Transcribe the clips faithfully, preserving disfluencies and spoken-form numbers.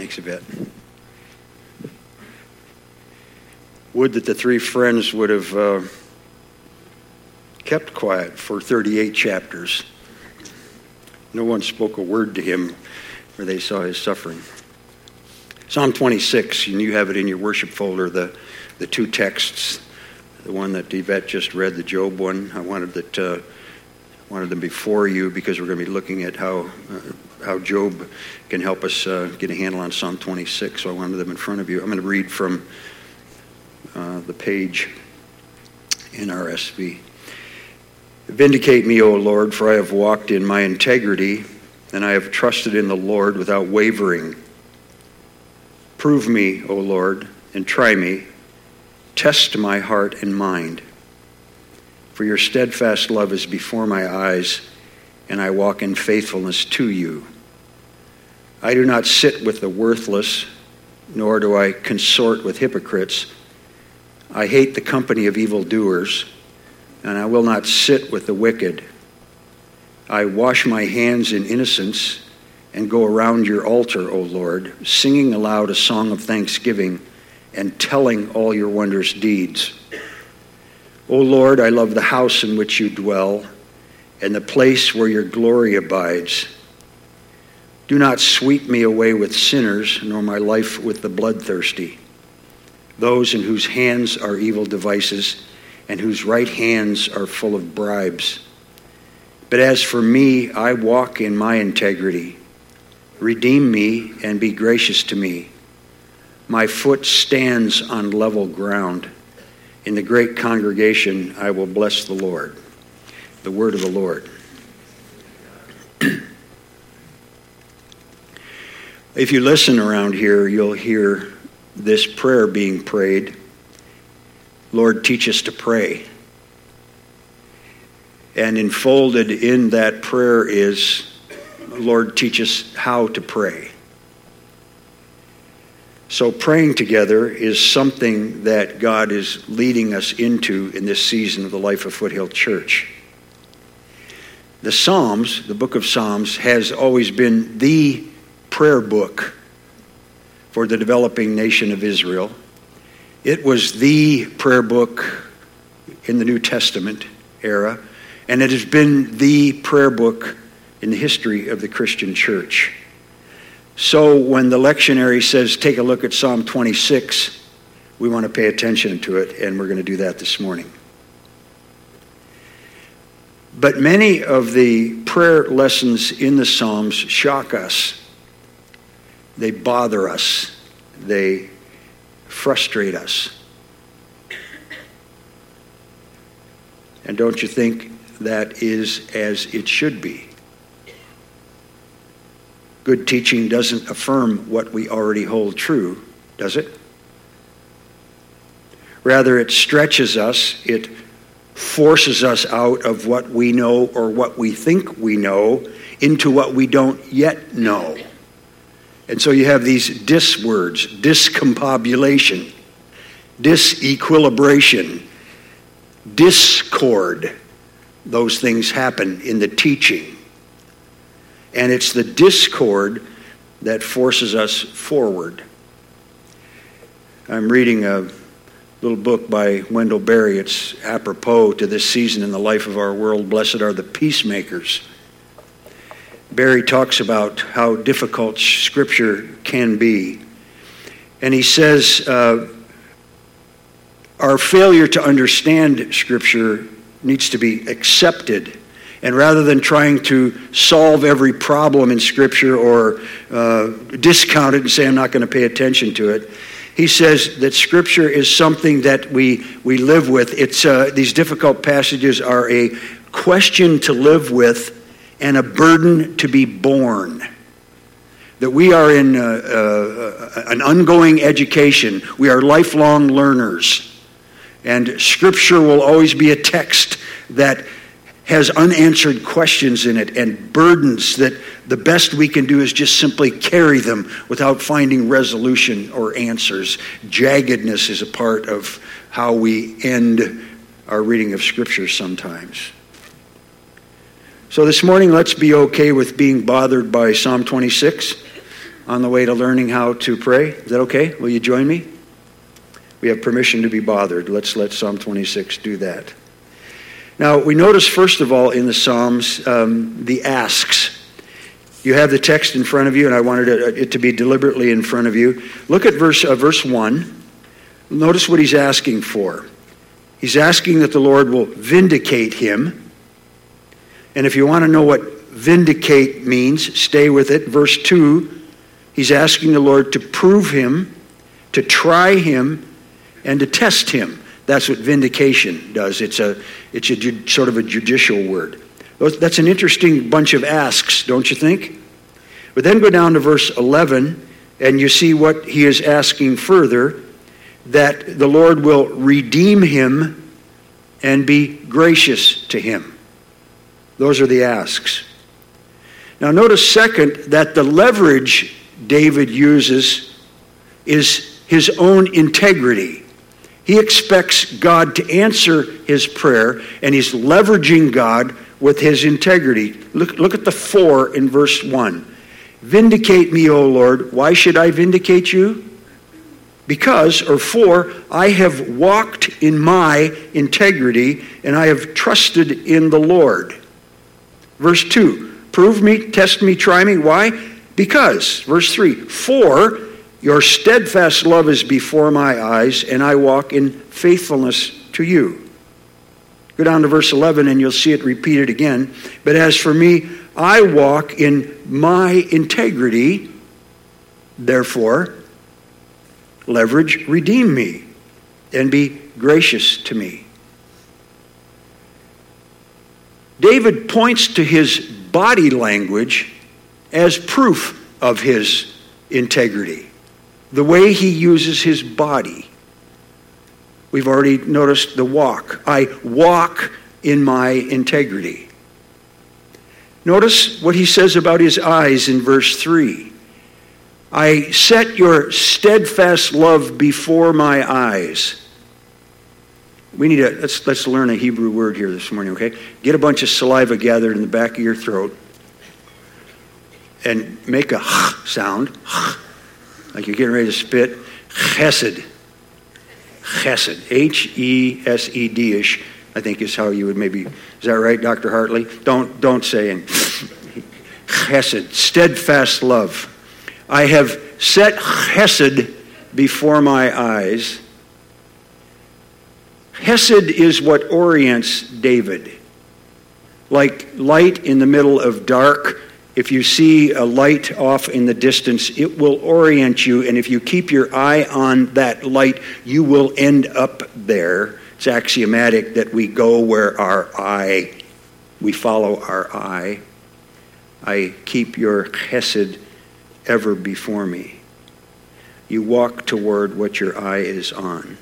Thanks, Yvette. Would that the three friends would have uh, kept quiet for thirty-eight chapters. No one spoke a word to him where they saw his suffering. Psalm twenty-six, and you have it in your worship folder, the, the two texts, the one that Yvette just read, the Job one. I wanted that uh, wanted them before you because we're going to be looking at how uh, how Job can help us uh, get a handle on Psalm twenty-six. So I wanted them in front of you. I'm going to read from uh, the page in R S V. Vindicate me, O Lord, for I have walked in my integrity, and I have trusted in the Lord without wavering. Prove me, O Lord, and try me. Test my heart and mind. For your steadfast love is before my eyes, and I walk in faithfulness to you. I do not sit with the worthless, nor do I consort with hypocrites. I hate the company of evildoers, and I will not sit with the wicked. I wash my hands in innocence and go around your altar, O Lord, singing aloud a song of thanksgiving and telling all your wondrous deeds. O Lord, I love the house in which you dwell and the place where your glory abides. Do not sweep me away with sinners, nor my life with the bloodthirsty, those in whose hands are evil devices and whose right hands are full of bribes. But as for me, I walk in my integrity. Redeem me and be gracious to me. My foot stands on level ground. In the great congregation, I will bless the Lord. The word of the Lord. If you listen around here, you'll hear this prayer being prayed. Lord, teach us to pray. And enfolded in that prayer is, Lord, teach us how to pray. So praying together is something that God is leading us into in this season of the life of Foothill Church. The Psalms, the book of Psalms, has always been the prayer book for the developing nation of Israel. It was the prayer book in the New Testament era, and it has been the prayer book in the history of the Christian church. So when the lectionary says, take a look at Psalm twenty-six, we want to pay attention to it, and we're going to do that this morning. But many of the prayer lessons in the Psalms shock us. They bother us. They frustrate us. And don't you think that is as it should be? Good teaching doesn't affirm what we already hold true, does it? Rather, it stretches us, it forces us out of what we know or what we think we know into what we don't yet know. And so you have these dis words, discombobulation, disequilibration, discord. Those things happen in the teaching. And it's the discord that forces us forward. I'm reading a little book by Wendell Berry. It's apropos to this season in the life of our world. Blessed are the peacemakers. Berry talks about how difficult Scripture can be. And he says, uh, our failure to understand Scripture needs to be accepted. And rather than trying to solve every problem in Scripture or uh, discount it and say, I'm not going to pay attention to it, he says that Scripture is something that we, we live with. It's uh, these difficult passages are a question to live with and a burden to be borne. That we are in uh, uh, an ongoing education. We are lifelong learners. And Scripture will always be a text that has unanswered questions in it and burdens that the best we can do is just simply carry them without finding resolution or answers. Jaggedness is a part of how we end our reading of Scripture sometimes. So this morning, let's be okay with being bothered by Psalm twenty-six. on the way to learning how to pray? Is that okay? Will you join me? We have permission to be bothered. Let's let Psalm twenty-six do that. Now, we notice, first of all, in the Psalms, um, the asks. You have the text in front of you, and I wanted it, it to be deliberately in front of you. Look at verse, uh, verse one. Notice what he's asking for. He's asking that the Lord will vindicate him. And if you want to know what vindicate means, stay with it. Verse two, he's asking the Lord to prove him, to try him, and to test him. That's what vindication does. It's a, it's a ju- sort of a judicial word. That's an interesting bunch of asks, don't you think? But then go down to verse eleven, and you see what he is asking further, that the Lord will redeem him and be gracious to him. Those are the asks. Now notice, second, that the leverage David uses is his own integrity. He expects God to answer his prayer, and he's leveraging God with his integrity. Look, look at the four in verse one. Vindicate me, O Lord. Why should I vindicate you? Because, or for, I have walked in my integrity, and I have trusted in the Lord. Verse two, prove me, test me, try me. Why? Because, verse three, for your steadfast love is before my eyes, and I walk in faithfulness to you. Go down to verse eleven, and you'll see it repeated again. But as for me, I walk in my integrity, therefore, leverage, redeem me, and be gracious to me. David points to his body language as proof of his integrity. The way he uses his body. We've already noticed the walk. I walk in my integrity. Notice what he says about his eyes in verse three. I set your steadfast love before my eyes. We need a, let's, let's learn a Hebrew word here this morning, okay? Get a bunch of saliva gathered in the back of your throat and make a sound, like you're getting ready to spit. Chesed. Chesed. H E S E D-ish, I think is how you would maybe, is that right, Doctor Hartley? Don't, don't say it. Chesed. Steadfast love. I have set chesed before my eyes. Hesed is what orients David. Like light in the middle of dark, if you see a light off in the distance, it will orient you, and if you keep your eye on that light, you will end up there. It's axiomatic that we go where our eye, we follow our eye. I keep your chesed ever before me. You walk toward what your eye is on.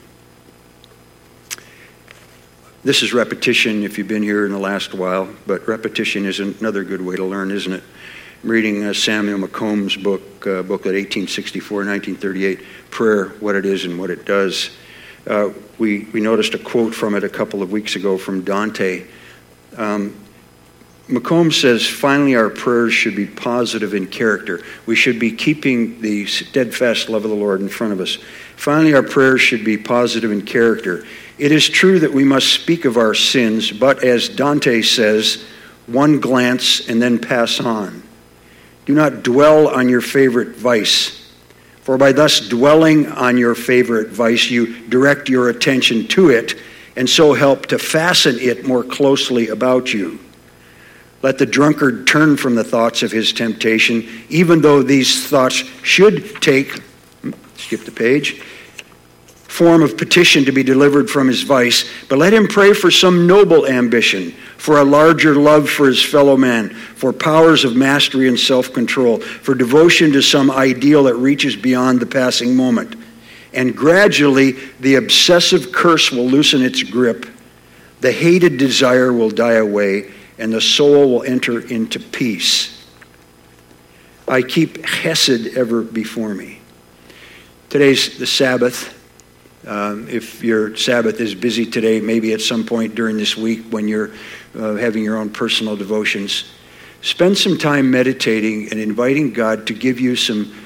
This is repetition if you've been here in the last while, but repetition is another good way to learn, isn't it? I'm reading uh, Samuel McComb's book, uh, booklet eighteen sixty-four, nineteen thirty-eight, Prayer, What It Is and What It Does. Uh, we, we noticed a quote from it a couple of weeks ago from Dante. Um, McComb says, finally, our prayers should be positive in character. We should be keeping the steadfast love of the Lord in front of us. Finally, our prayers should be positive in character. It is true that we must speak of our sins, but as Dante says, one glance and then pass on. Do not dwell on your favorite vice, for by thus dwelling on your favorite vice, you direct your attention to it, and so help to fasten it more closely about you. Let the drunkard turn from the thoughts of his temptation, even though these thoughts should take, skip the page, form of petition to be delivered from his vice, but let him pray for some noble ambition, for a larger love for his fellow man, for powers of mastery and self-control, for devotion to some ideal that reaches beyond the passing moment. And gradually, the obsessive curse will loosen its grip, the hated desire will die away, and the soul will enter into peace. I keep chesed ever before me. Today's the Sabbath. Um, if your Sabbath is busy today, maybe at some point during this week when you're uh, having your own personal devotions, spend some time meditating and inviting God to give you some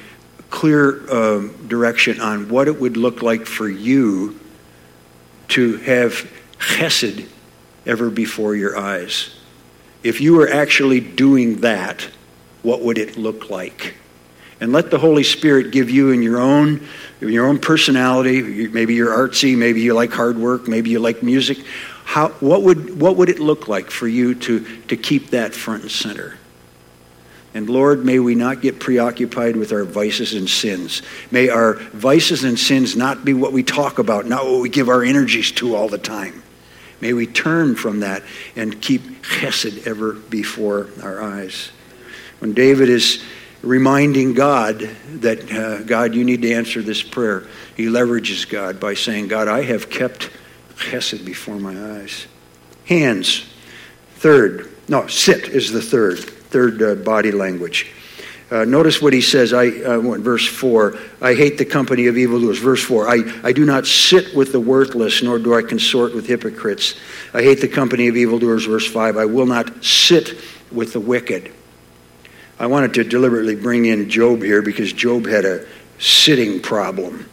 clear um, direction on what it would look like for you to have chesed ever before your eyes. If you were actually doing that, what would it look like? And let the Holy Spirit give you in your own, in your own personality. Maybe you're artsy, maybe you like hard work, maybe you like music. How, what would what would it look like for you to, to keep that front and center? And Lord, may we not get preoccupied with our vices and sins. May our vices and sins not be what we talk about, not what we give our energies to all the time. May we turn from that and keep chesed ever before our eyes. When David is reminding God that, uh, God, you need to answer this prayer, he leverages God by saying, God, I have kept chesed before my eyes. Hands, third. No, sit is the third. Third uh, body language. Uh, notice what he says, I uh, verse four, I hate the company of evildoers. Verse four, I, I do not sit with the worthless, nor do I consort with hypocrites. I hate the company of evildoers. Verse five, I will not sit with the wicked. I wanted to deliberately bring in Job here because Job had a sitting problem.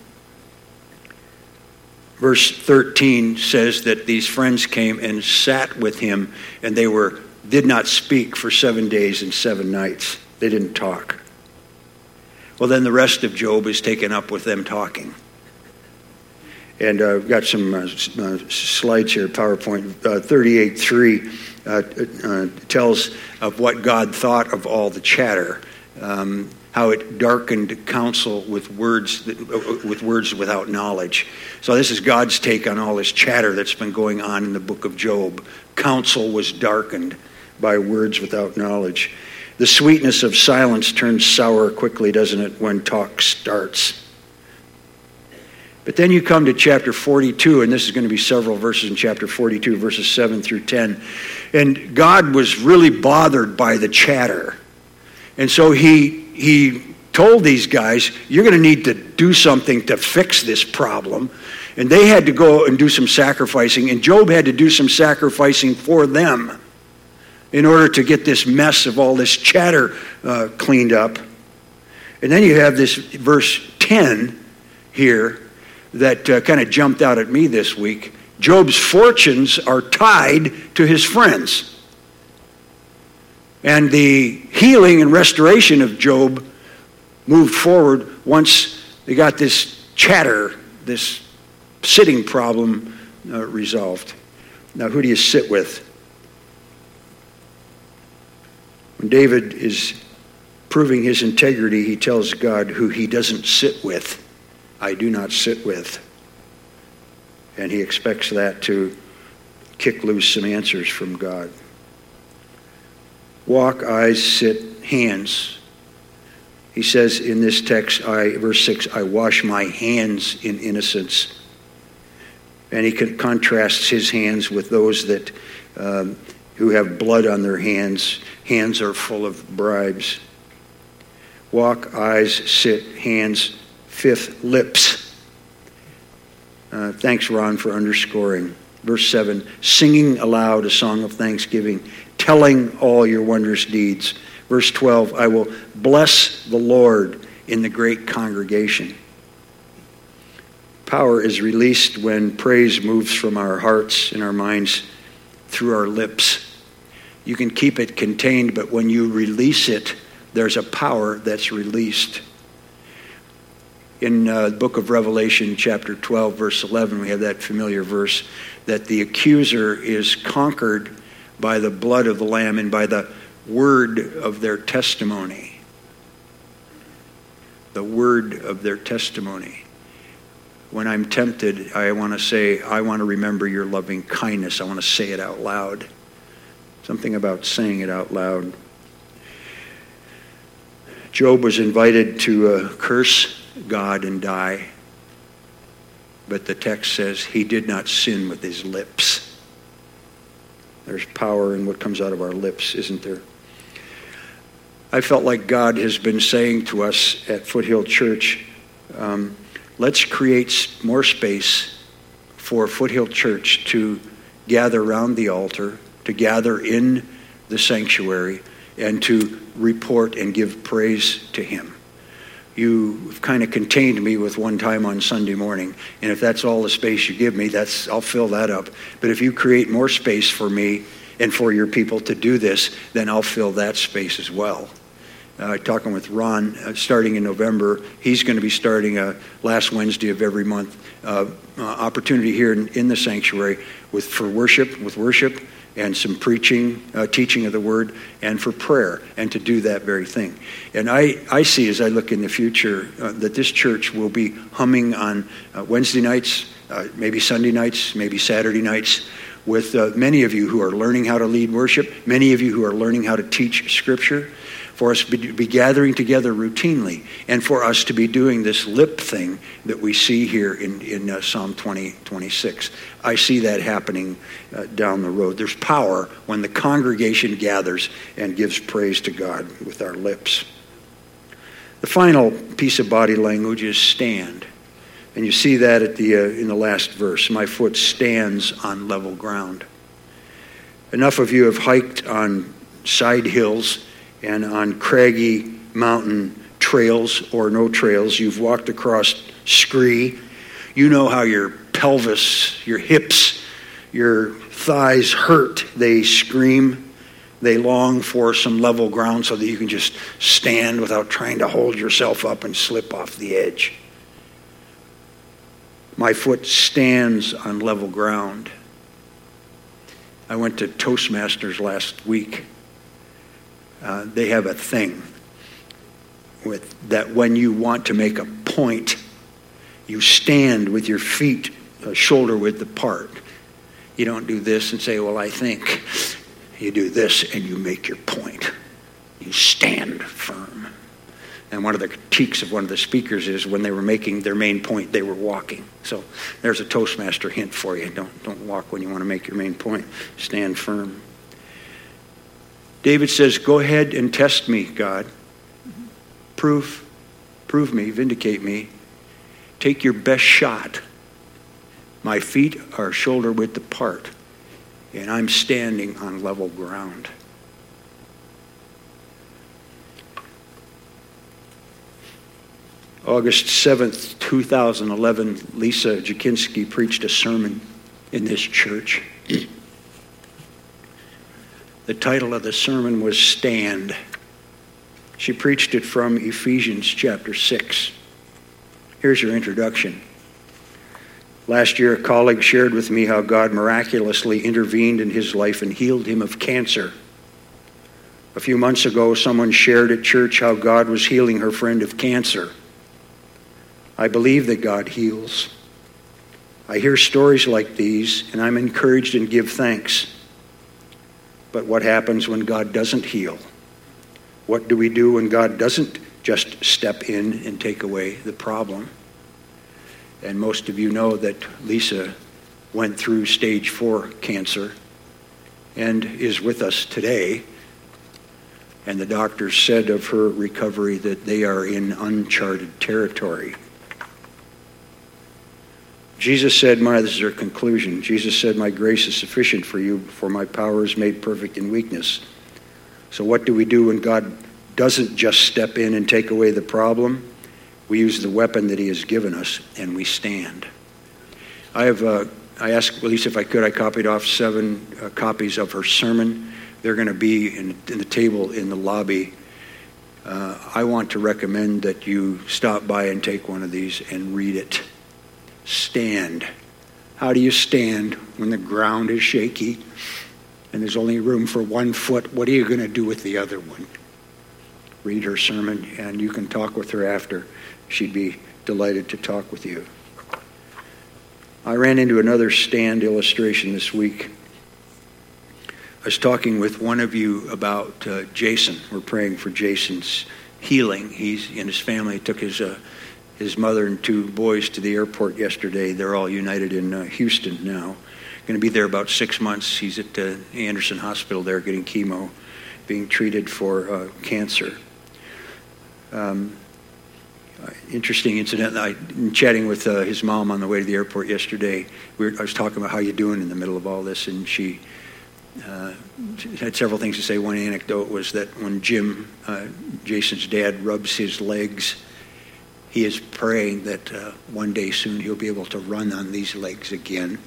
Verse thirteen says that these friends came and sat with him, and they were did not speak for seven days and seven nights. They didn't talk. Well, then the rest of Job is taken up with them talking. And uh, I've got some uh, uh, slides here, PowerPoint. Uh, thirty-eight three uh, uh, tells of what God thought of all the chatter, um, how it darkened counsel with words that, uh, with words without knowledge. So this is God's take on all this chatter that's been going on in the book of Job. Counsel was darkened by words without knowledge. The sweetness of silence turns sour quickly, doesn't it, when talk starts? But then you come to chapter forty-two, and this is going to be several verses in chapter forty-two, verses seven through ten. And God was really bothered by the chatter. And so he he told these guys, you're going to need to do something to fix this problem. And they had to go and do some sacrificing, and Job had to do some sacrificing for them in order to get this mess of all this chatter uh, cleaned up. And then you have this verse ten here that uh, kind of jumped out at me this week. Job's fortunes are tied to his friends. And the healing and restoration of Job moved forward once they got this chatter, this sitting problem uh, resolved. Now, who do you sit with? When David is proving his integrity, he tells God who he doesn't sit with. I do not sit with. And he expects that to kick loose some answers from God. Walk, eyes, sit, hands. He says in this text, I, verse six, I wash my hands in innocence. And he contrasts his hands with those that um, who have blood on their hands. Hands are full of bribes. Walk, eyes, sit, hands. Fifth, lips. Uh, thanks, Ron, for underscoring. Verse seven, singing aloud a song of thanksgiving, telling all your wondrous deeds. Verse twelve, I will bless the Lord in the great congregation. Power is released when praise moves from our hearts and our minds through our lips. You can keep it contained, but when you release it, there's a power that's released. In uh, the book of Revelation, chapter twelve, verse eleven, we have that familiar verse that the accuser is conquered by the blood of the Lamb and by the word of their testimony. The word of their testimony. When I'm tempted, I want to say, I want to remember your loving kindness. I want to say it out loud. Something about saying it out loud. Job was invited to uh, curse God and die. But the text says he did not sin with his lips. There's power in what comes out of our lips, isn't there? I felt like God has been saying to us at Foothill Church, um, let's create more space for Foothill Church to gather around the altar, to gather in the sanctuary, and to report and give praise to him. you've kind of contained me with one time on Sunday morning. And if that's all the space you give me, that's I'll fill that up. But if you create more space for me and for your people to do this, then I'll fill that space as well. Uh, talking with Ron, uh, starting in November, he's going to be starting a last Wednesday of every month uh, uh, opportunity here in, in the sanctuary with for worship, with worship, and some preaching, uh, teaching of the word, and for prayer, and to do that very thing. And I, I see as I look in the future uh, that this church will be humming on uh, Wednesday nights, uh, maybe Sunday nights, maybe Saturday nights, with uh, many of you who are learning how to lead worship, many of you who are learning how to teach Scripture, for us to be gathering together routinely, and for us to be doing this lip thing that we see here in, in uh, Psalm twenty, twenty-six. I see that happening uh, down the road. There's power when the congregation gathers and gives praise to God with our lips. The final piece of body language is stand. And you see that at the uh, in the last verse. My foot stands on level ground. Enough of you have hiked on side hills and on craggy mountain trails or no trails. You've walked across scree. You know how your pelvis, your hips, your thighs hurt. They scream. They long for some level ground so that you can just stand without trying to hold yourself up and slip off the edge. My foot stands on level ground. I went to Toastmasters last week. Uh, they have a thing with that when you want to make a point, you stand with your feet uh, shoulder width apart. You don't do this and say, well, I think. You do this and you make your point. You stand firm. And one of the critiques of one of the speakers is when they were making their main point, they were walking. So there's a Toastmaster hint for you. Don't, don't walk when you want to make your main point. Stand firm. David says, go ahead and test me, God. Prove, prove me, vindicate me. Take your best shot. My feet are shoulder width apart, and I'm standing on level ground. August seventh, two thousand eleven, Lisa Jakinski preached a sermon in this church. The title of the sermon was Stand. She preached it from Ephesians chapter six. Here's her introduction. Last year, a colleague shared with me how God miraculously intervened in his life and healed him of cancer. A few months ago, someone shared at church how God was healing her friend of cancer. I believe that God heals. I hear stories like these, and I'm encouraged and give thanks. But what happens when God doesn't heal? What do we do when God doesn't just step in and take away the problem? And most of you know that Lisa went through stage four cancer and is with us today. And the doctors said of her recovery that they are in uncharted territory. Jesus said, my, this is her conclusion, Jesus said, my grace is sufficient for you, for my power is made perfect in weakness. So what do we do when God doesn't just step in and take away the problem? We use the weapon that he has given us, and we stand. I have, uh, I asked Lisa if I could, I copied off seven uh, copies of her sermon. They're going to be in, in the table in the lobby. Uh, I want to recommend that you stop by and take one of these and read it. Stand. How do you stand when the ground is shaky and there's only room for one foot? What are you going to do with the other one? Read her sermon, and you can talk with her after. She'd be delighted to talk with you. I ran into another stand illustration this week. I was talking with one of you about uh, Jason. We're praying for Jason's healing. He's and his family took his uh, his mother and two boys to the airport yesterday. They're all united in uh, Houston now. Going to be there about six months. He's at uh, Anderson Hospital there getting chemo, being treated for uh, cancer. Um, interesting incident. I, in chatting with uh, his mom on the way to the airport yesterday, we were, I was talking about how you doing in the middle of all this, and she, uh, she had several things to say. One anecdote was that when Jim, uh, Jason's dad, rubs his legs, he is praying that uh, one day soon he'll be able to run on these legs again.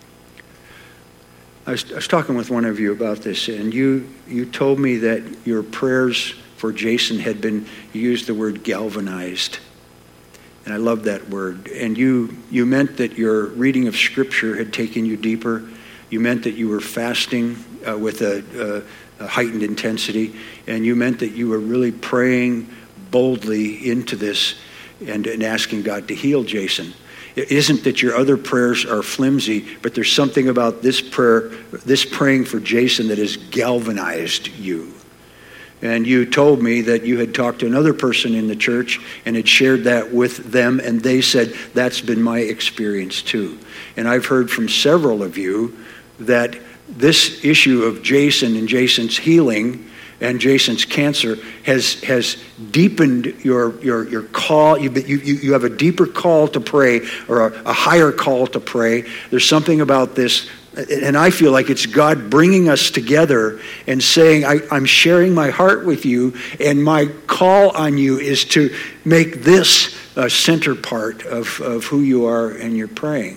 I was, I was talking with one of you about this, and you, you told me that your prayers for Jason had been, you used the word galvanized. And I love that word. And you, you meant that your reading of Scripture had taken you deeper. You meant that you were fasting uh, with a, a, a heightened intensity. And you meant that you were really praying boldly into this and, and asking God to heal Jason. It isn't that your other prayers are flimsy, but there's something about this prayer, this praying for Jason that has galvanized you. And you told me that you had talked to another person in the church and had shared that with them, and they said, that's been my experience too. And I've heard from several of you that this issue of Jason and Jason's healing and Jason's cancer has has deepened your your your call. You you you have a deeper call to pray, or a, a higher call to pray. There's something about this, and I feel like it's God bringing us together and saying, I, I'm sharing my heart with you, and my call on you is to make this a center part of, of who you are and you're praying.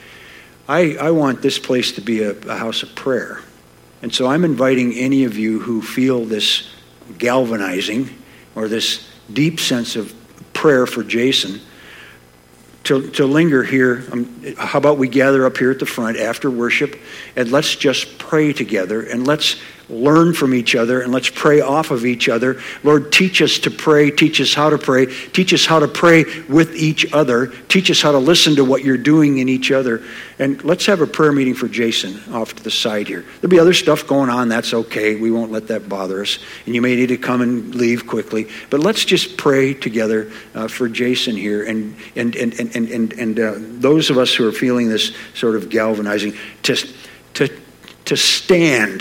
I, I want this place to be a, a house of prayer. And so I'm inviting any of you who feel this galvanizing or this deep sense of prayer for Jason to, to linger here. Um, how about we gather up here at the front after worship, and let's just pray together, and let's learn from each other, and let's pray off of each other. Lord, teach us to pray. Teach us how to pray. Teach us how to pray with each other. Teach us how to listen to what you're doing in each other. And let's have a prayer meeting for Jason off to the side here. There'll be other stuff going on. That's okay. We won't let that bother us. And you may need to come and leave quickly. But let's just pray together uh, for Jason here. And and and and and and, and uh, those of us who are feeling this sort of galvanizing, to to to stand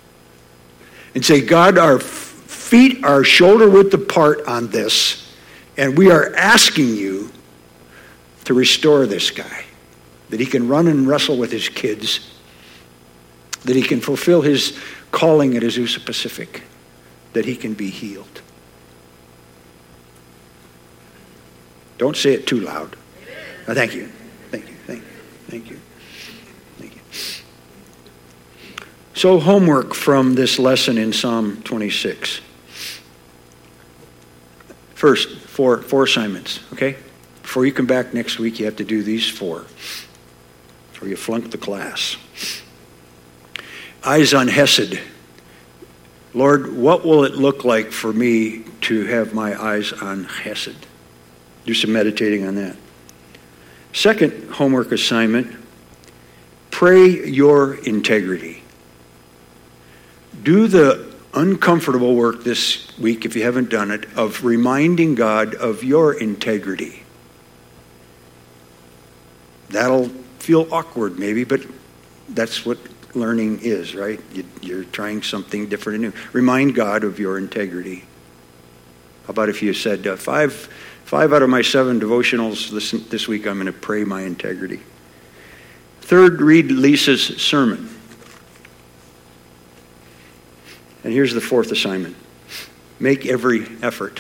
and say, God, our feet are shoulder width apart on this, and we are asking you to restore this guy, that he can run and wrestle with his kids, that he can fulfill his calling at Azusa Pacific, that he can be healed. Don't say it too loud. Oh, thank you. Thank you. Thank you. Thank you. So homework from this lesson in Psalm twenty-six. First, four, four assignments, okay? Before you come back next week, you have to do these four, or you flunk the class. Eyes on Hesed. Lord, what will it look like for me to have my eyes on Hesed? Do some meditating on that. Second homework assignment, pray your integrity. Do the uncomfortable work this week, if you haven't done it, of reminding God of your integrity. That'll feel awkward maybe, but that's what learning is, right? You're trying something different and new. Remind God of your integrity. How about if you said, uh, five, five out of my seven devotionals this, this week, I'm going to pray my integrity. Third, read Lisa's sermon. And here's the fourth assignment. Make every effort.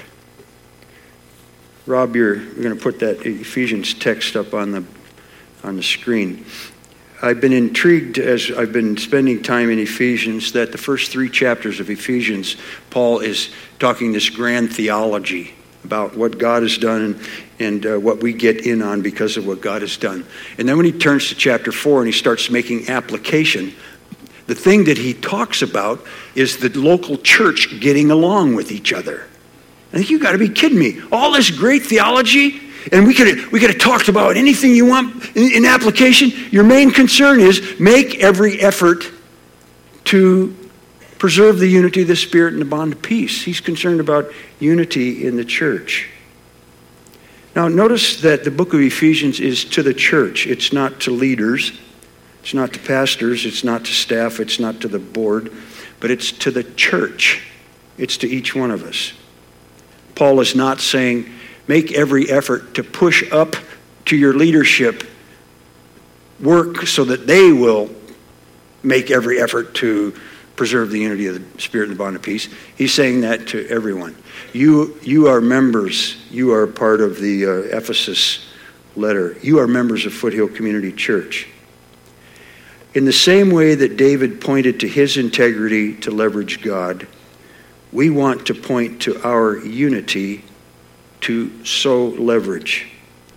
Rob, you're, you're going to put that Ephesians text up on the on the screen. I've been intrigued as I've been spending time in Ephesians that the first three chapters of Ephesians, Paul is talking this grand theology about what God has done and, and uh, what we get in on because of what God has done. And then when he turns to chapter four and he starts making application, the thing that he talks about is the local church getting along with each other. I think you got to be kidding me. All this great theology, and we could we could have talked about anything you want in, in application. Your main concern is make every effort to preserve the unity of the Spirit and the bond of peace. He's concerned about unity in the church. Now, notice that the book of Ephesians is to the church. It's not to leaders. It's not to pastors, it's not to staff, it's not to the board, but it's to the church. It's to each one of us. Paul is not saying, make every effort to push up to your leadership work so that they will make every effort to preserve the unity of the Spirit and the bond of peace. He's saying that to everyone. You, you are members. You are part of the uh, Ephesus letter. You are members of Foothill Community Church. In the same way that David pointed to his integrity to leverage God, we want to point to our unity to so leverage.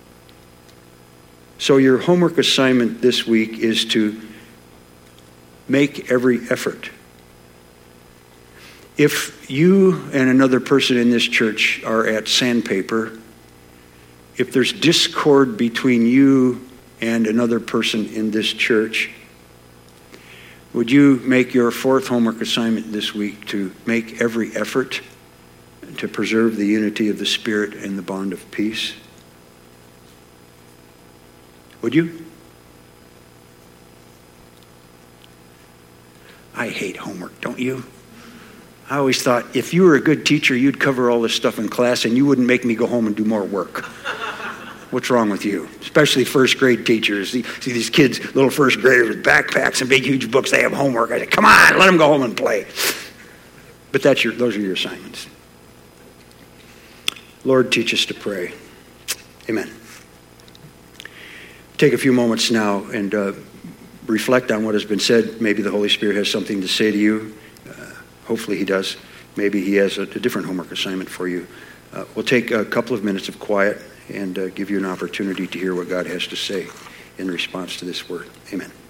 So your homework assignment this week is to make every effort. If you and another person in this church are at sandpaper, if there's discord between you and another person in this church, would you make your fourth homework assignment this week to make every effort to preserve the unity of the Spirit and the bond of peace? Would you? I hate homework, don't you? I always thought if you were a good teacher, you'd cover all this stuff in class and you wouldn't make me go home and do more work. What's wrong with you? Especially first grade teachers. See, see these kids, little first graders with backpacks and big, huge books, they have homework. I say, come on, let them go home and play. But that's your; those are your assignments. Lord, teach us to pray. Amen. Take a few moments now and uh, reflect on what has been said. Maybe the Holy Spirit has something to say to you. Uh, hopefully he does. Maybe he has a, a different homework assignment for you. Uh, we'll take a couple of minutes of quiet and uh, give you an opportunity to hear what God has to say in response to this word. Amen.